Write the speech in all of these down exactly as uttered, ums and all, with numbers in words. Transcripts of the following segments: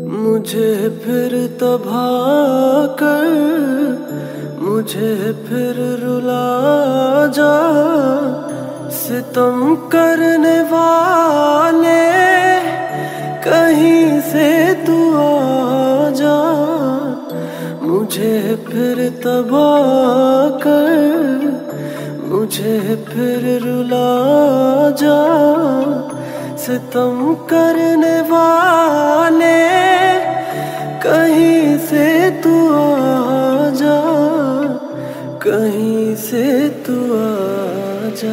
मुझे फिर तबाह कर, मुझे फिर रुला जा। सितम करने वाले कहीं से तू आ जा। मुझे फिर तबाह कर, मुझे फिर रुला जा। सितम करने वाले कहीं से तू आ जा, कहीं से तू आ जा।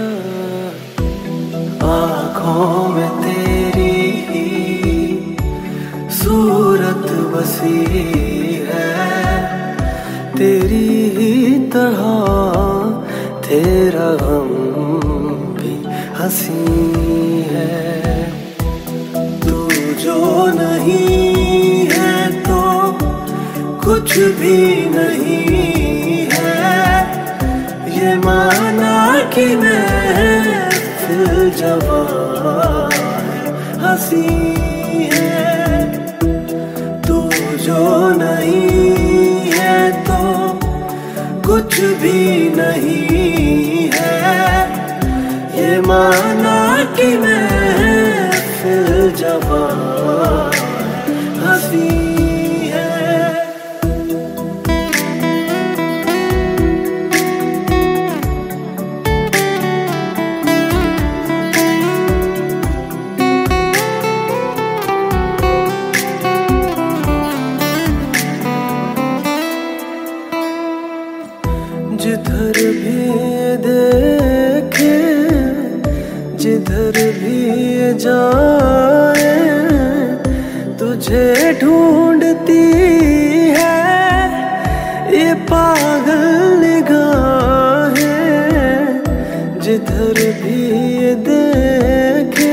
आँखों में तेरी ही सूरत बसी है, तेरी ही तरह तेरा गम भी हंसी है। तू जो नहीं है तो कुछ भी नहीं है, ये माना कि मैं फिर जवां हंसी है। तू जो नहीं है तो कुछ भी नहीं है, ये माना कि मैं फिर जवां हंसी है। जिधर भी देखे, जिधर भी जाए, तुझे ढूंढती है ये पागल निगाहें। जिधर भी देखे,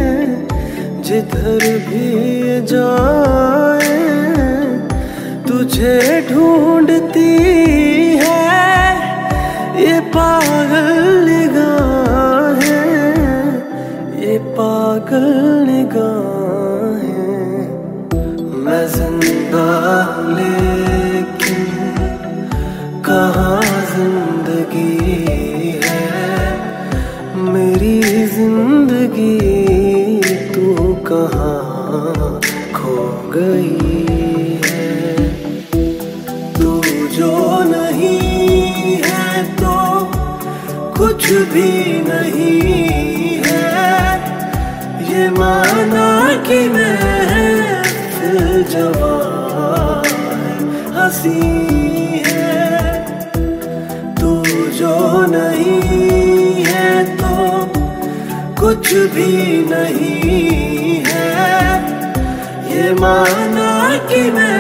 जिधर भी जाए, तुझे ढूंढती है ये पागल निगाहें, ये पागल निगाहें। मैं जिंदा लेकिन कहाँ जिंदगी है, मेरी जिंदगी तू कहाँ खो गई है। तू जो नहीं है तो कुछ भी नहीं है, ये माना कि मैं फिर जवां हंसी है। तू जो नहीं है तो कुछ भी नहीं है, ये माना कि मैं